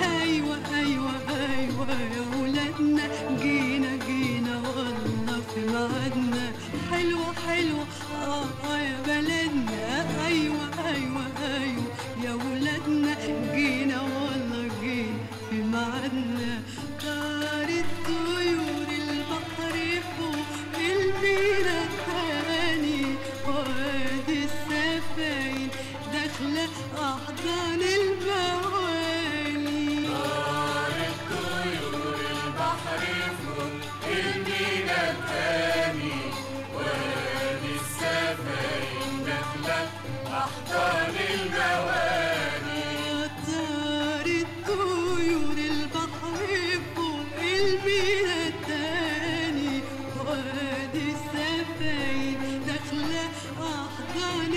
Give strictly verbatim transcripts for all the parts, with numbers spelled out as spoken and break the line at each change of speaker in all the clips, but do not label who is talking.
أيوة أيوة أيوة يا ولادنا جينا جينا والله في ميعادنا. حلوة حلوة آه يا بلدنا. أيوة أيوة أيوة يا ولادنا جينا والله جينا في ميعادنا. طارت طيور البحر فوق المينا التاني، وادي السفاين داخلة أحضان المواني.
طارت طيور البحر فوق المينا التاني، وادي السفاين داخلة أحضان المواني.
طارت طيور البحر فوق المينا التاني، وادي السفاين داخلة أحضان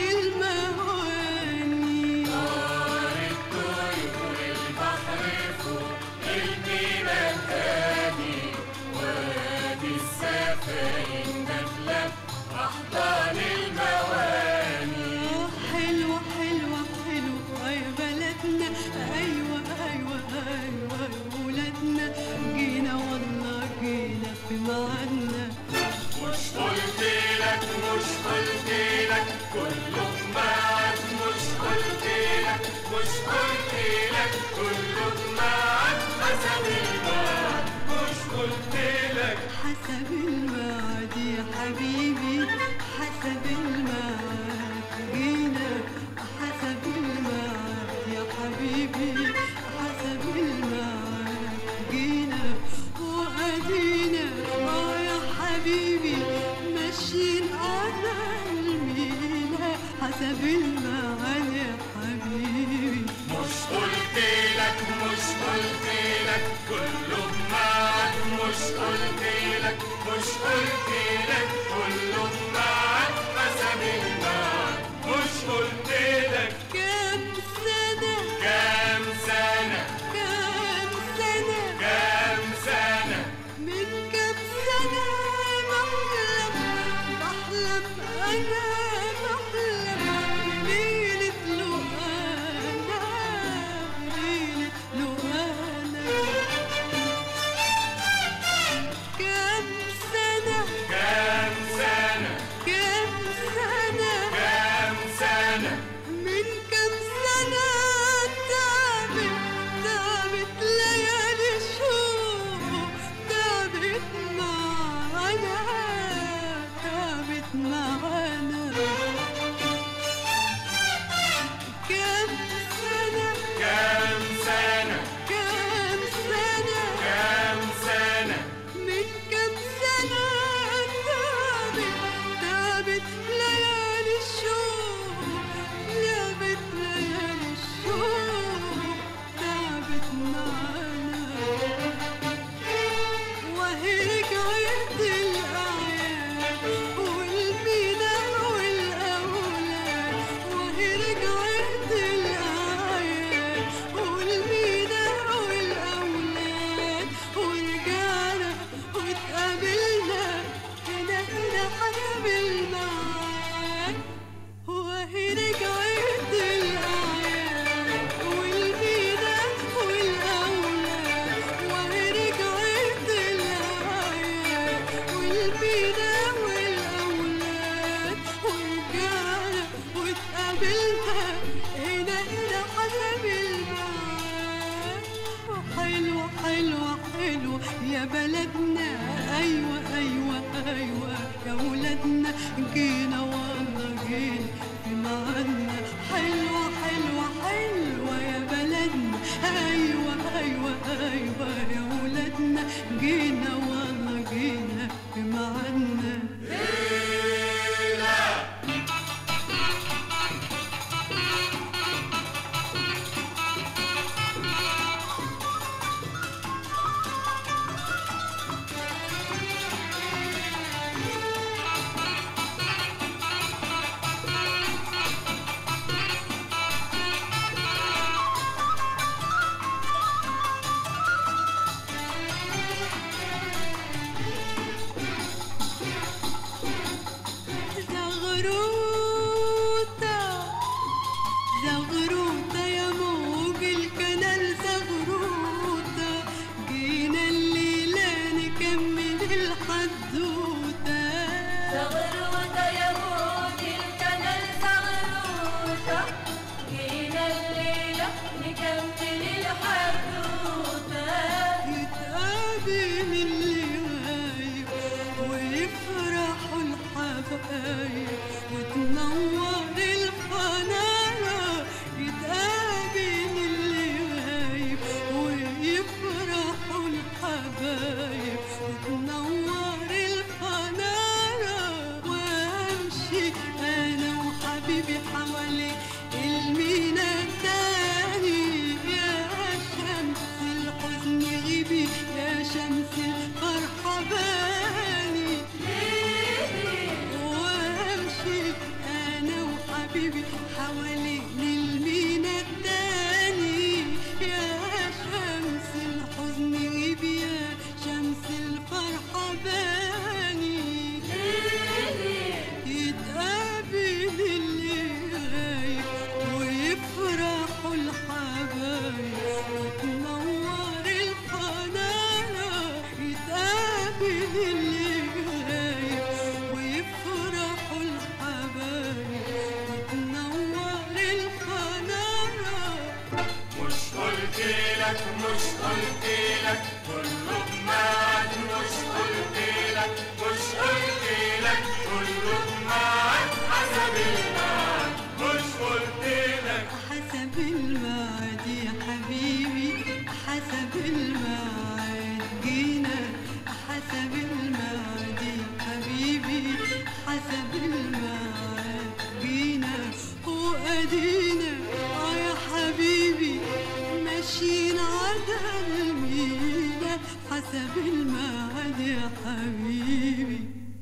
المواني.
طارت طيور البحر فوق المينا التاني، وادي السفاين داخلة أحضان المواني.
حلوة حلوة حلوة يا بلدنا. أيوة أيوة أيوة يا ولادنا جينا والله جينا في ميعادنا.
مش قلتلك مش قلتلك كله معاك، مش قلتلك مش قلتلك كله معاك حسب الميعاد، مش قلتلك
حسب الميعاد يا حبيبي، حسب الميعاد جينا. حسب الميعاد يا حبيبي، حسب الميعاد جينا. وأدينا آه يا حبيبي ماشيين على المينا. حسب الميعاد يا حبيبي.
مش قلتلك مش قلتلك كله معاك، مش قلتلك مش قلتلك كله معاك حسب الميعاد، مش قلتلك
كام سنة
كام سنة
كام سنة
كام سنة
من كام سنة بحلم بحلم أنا بحلم بليلة لقانا، بليلة لقانا. كام سنة
كام سنة
كام سنة
كام سنة
من كام سنة تعبت تعبت ليالي الشوق، تعبت معانا تعبت معانا. كام سنة
كام سنة
كام سنة
كام سنة
من كام سنة تعبت تعبت ليالي الشوق، تعبت ليالي الشوق تعبت معانا. وهي رجعت الأعياد والمينا والأولاد، وهي رجعت الأعياد والمينا والأولاد. ورجعنا واتقابلنا هنا هنا حسب الميعاد. وهي رجعت الأعياد والمينا والأولاد، وهي رجعت الأعياد والمينا والأولاد. ورجعنا واتقابلنا هنا هنا حسب الميعاد. حلوة حلوة حلوة يا بلدنا. أيوة أيوة أيوة يا ولادنا جينا والله جينا في ميعادنا. حلوة حلوة حلوة يا بلدنا. أيوة أيوة أيوة يا ولادنا جينا والله جينا في ميعادنا. زغروطة زغروطة يا موج الكنال زغروطة.
مش قلتلك كله بميعاد مش قلتلك مش قلتلك كله بميعاد حسب الميعاد مش قلتلك
حسب الميعاد يا حبيبي حسب الميعاد جينا حسب الميعاد يا حبيبي حسب الميعاد جينا وأدينا آه يا حبيبي ماشيين عدا المينا حسب الميعاد يا حبيبي